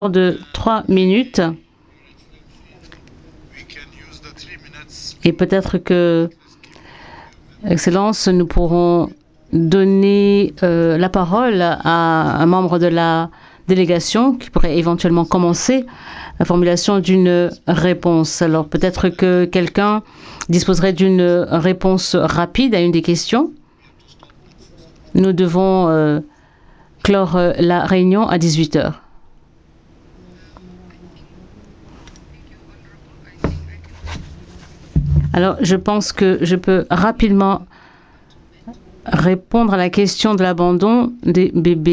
de 3 minutes. Et peut-être que, Excellence, nous pourrons donner la parole à un membre de la délégation qui pourrait éventuellement commencer la formulation d'une réponse. Alors peut-être que quelqu'un disposerait d'une réponse rapide à une des questions. Nous devons clore la réunion à 18 heures. Alors, je pense que je peux rapidement répondre à la question de l'abandon des bébés.